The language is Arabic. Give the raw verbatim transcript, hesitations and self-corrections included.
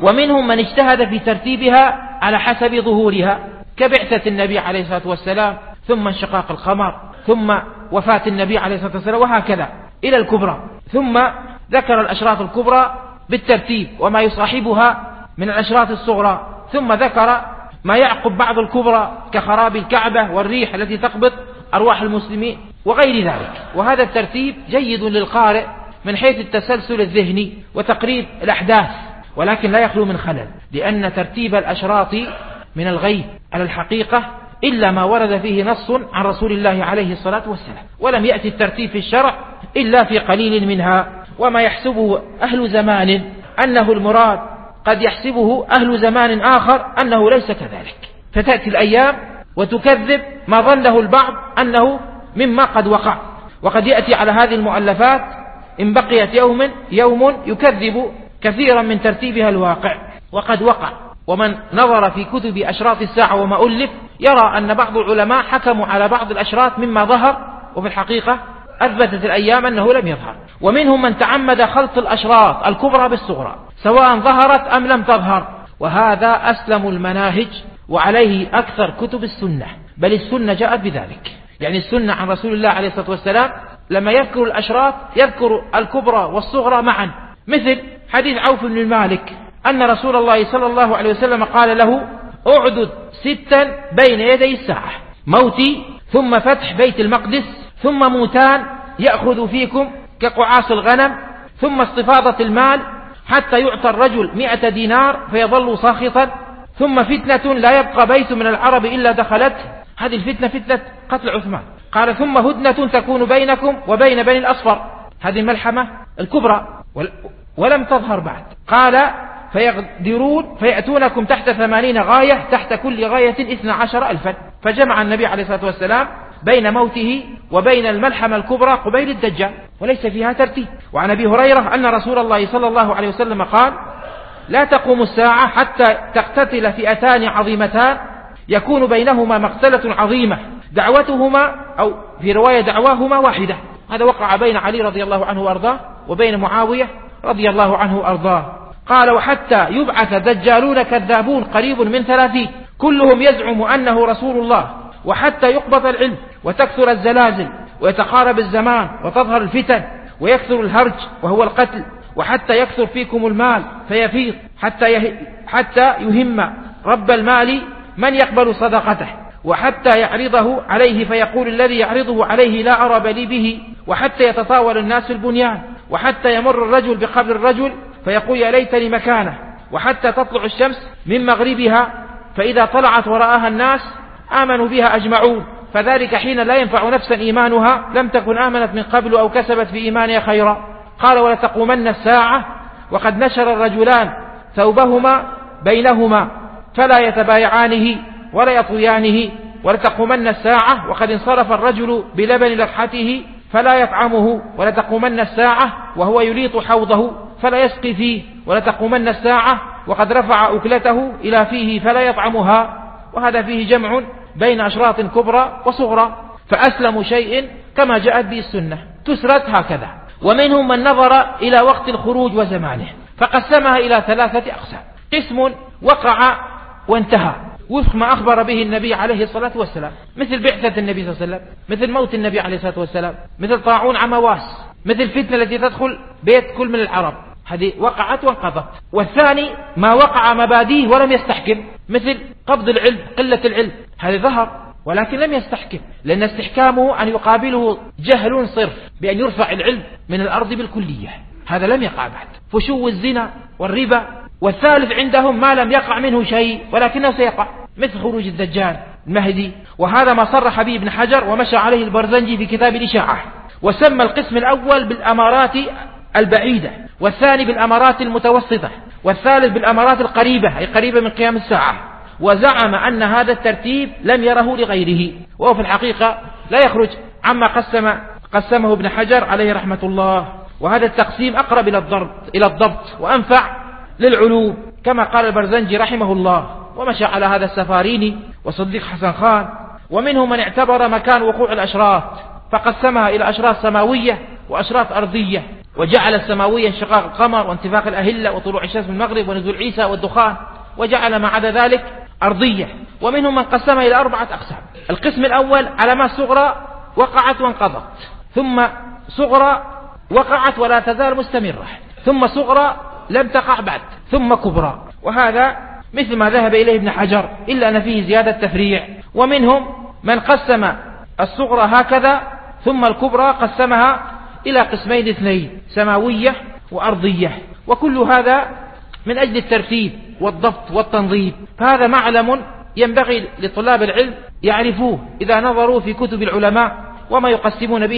ومنهم من اجتهد في ترتيبها على حسب ظهورها، كبعثة النبي عليه الصلاة والسلام، ثم انشقاق القمر، ثم وفاة النبي عليه الصلاة والسلام، وهكذا إلى الكبرى. ثم ذكر الأشراط الكبرى بالترتيب وما يصاحبها من الأشراط الصغرى، ثم ذكر ما يعقب بعض الكبرى كخراب الكعبة والريح التي تقبض أرواح المسلمين وغير ذلك. وهذا الترتيب جيد للقارئ من حيث التسلسل الذهني وتقريب الأحداث، ولكن لا يخلو من خلل، لأن ترتيب الأشراط من الغيب على الحقيقة إلا ما ورد فيه نص عن رسول الله عليه الصلاة والسلام، ولم يأتي الترتيب في الشرع إلا في قليل منها. وما يحسبه أهل زمان أنه المراد قد يحسبه أهل زمان آخر أنه ليس كذلك، فتأتي الأيام وتكذب ما ظنه البعض أنه مما قد وقع. وقد يأتي على هذه المؤلفات إن بقيت يوم يوم يكذب كثيرا من ترتيبها الواقع، وقد وقع. ومن نظر في كتب أشراط الساعة وما ألف يرى أن بعض العلماء حكموا على بعض الأشراط مما ظهر، وفي الحقيقة أثبتت الأيام أنه لم يظهر. ومنهم من تعمد خلط الأشراط الكبرى بالصغرى سواء ظهرت أم لم تظهر، وهذا أسلم المناهج وعليه أكثر كتب السنة، بل السنة جاءت بذلك. يعني السنة عن رسول الله عليه الصلاة والسلام لما يذكر الأشراط يذكر الكبرى والصغرى معا، مثل حديث عوف بن مالك أن رسول الله صلى الله عليه وسلم قال له: أعدد ستا بين يدي الساعة، موتي، ثم فتح بيت المقدس، ثم موتان يأخذ فيكم كقعاص الغنم، ثم استفاضة المال حتى يعطى الرجل مئة دينار فيظل ساخطا، ثم فتنة لا يبقى بيت من العرب إلا دخلته. هذه الفتنة فتنة قتل عثمان. قال: ثم هدنة تكون بينكم وبين بني الأصفر، هذه الملحمة الكبرى ولم تظهر بعد. قال: فيغدرون فيأتونكم تحت ثمانين غاية، تحت كل غاية اثنى عشر ألفا. فجمع النبي عليه الصلاة والسلام بين موته وبين الملحمة الكبرى قبيل الدجال، وليس فيها ترتيب. وعن أبي هريرة أن رسول الله صلى الله عليه وسلم قال: لا تقوم الساعة حتى تقتتل فئتان عظيمتان يكون بينهما مقتلة عظيمة دعوتهما أو في رواية دعواهما واحدة. هذا وقع بين علي رضي الله عنه وأرضاه وبين معاوية رضي الله عنه وأرضاه. قال: وحتى يبعث دجالون كذابون قريب من ثلاثين كلهم يزعم أنه رسول الله، وحتى يقبض العلم وتكثر الزلازل ويتقارب الزمان وتظهر الفتن ويكثر الهرج وهو القتل، وحتى يكثر فيكم المال فيفيض حتى يه... حتى يهم رب المال من يقبل صدقته، وحتى يعرضه عليه فيقول الذي يعرضه عليه لا أرى لي به، وحتى يتطاول الناس البنيان، وحتى يمر الرجل بقبر الرجل فيقول يا ليتني مكانه، وحتى تطلع الشمس من مغربها فإذا طلعت ورآها الناس آمنوا بها أجمعون، فذلك حين لا ينفع نفسا إيمانها لم تكن آمنت من قبل أو كسبت في إيمانها خيرا. قال: ولتقومن الساعة وقد نشر الرجلان ثوبهما بينهما فلا يتبايعانه ولا يطويانه، ولتقومن الساعة وقد انصرف الرجل بلبن لقحته فلا يطعمه، ولتقومن الساعة وهو يليط حوضه فلا يسقي فيه، ولتقومن الساعة وقد رفع أكلته إلى فيه فلا يطعمها. وهذا فيه جمع بين أشراط كبرى وصغرى، فأسلم شيء كما جاءت به السنة تسرد هكذا. ومنهم من نظر إلى وقت الخروج وزمانه فقسمها إلى ثلاثة أقسام: قسم وقع وانتهى وفق ما أخبر به النبي عليه الصلاة والسلام، مثل بعثة النبي صلى الله عليه وسلم، مثل موت النبي عليه الصلاة والسلام، مثل طاعون عمواس، مثل الفتنة التي تدخل بيت كل من العرب، هذه وقعت وانقضت. والثاني ما وقع مباديه ولم يستحكم، مثل قبض العلم، قلة العلم، هذا ظهر ولكن لم يستحكم، لأن استحكامه أن يقابله جهل صرف بأن يرفع العلم من الأرض بالكلية، هذا لم يقع بعد. فشو الزنا والربا. والثالث عندهم ما لم يقع منه شيء ولكنه سيقع، مثل خروج الدجال المهدي، وهذا ما صرح به ابن حجر ومشى عليه البرزنجي في كتاب الإشاعة. وسمى القسم الأول بالأمارات البعيدة، والثاني بالأمارات المتوسطة، والثالث بالأمارات القريبة أي قريبة من قيام الساعة. وزعم أن هذا الترتيب لم يره لغيره، وهو في الحقيقة لا يخرج عما قسم قسمه ابن حجر عليه رحمة الله. وهذا التقسيم أقرب إلى الضبط, إلى الضبط وأنفع للعلوم كما قال البرزنجي رحمه الله، ومشى على هذا السفاريني وصديق حسن خان. ومنهم من اعتبر مكان وقوع الأشراط فقسمها إلى أشراط سماوية وأشراط أرضية، وجعل السماوية انشقاق القمر وانتفاخ الأهلة وطلوع الشمس من المغرب ونزول عيسى والدخان، وجعل ما عدا ذلك أرضية. ومنهم من قسمها إلى أربعة أقسام. القسم الأول علامات صغرى وقعت وانقضت، ثم صغرى وقعت ولا تزال مستمرة، ثم صغرى لم تقع بعد، ثم كبرى، وهذا مثل ما ذهب إليه ابن حجر إلا أن فيه زيادة تفريع. ومنهم من قسم الصغرى هكذا ثم الكبرى قسمها إلى قسمين اثنين، سماوية وأرضية، وكل هذا من أجل الترتيب والضبط والتنظيم. فهذا معلم ينبغي لطلاب العلم يعرفوه إذا نظروا في كتب العلماء وما يقسمون به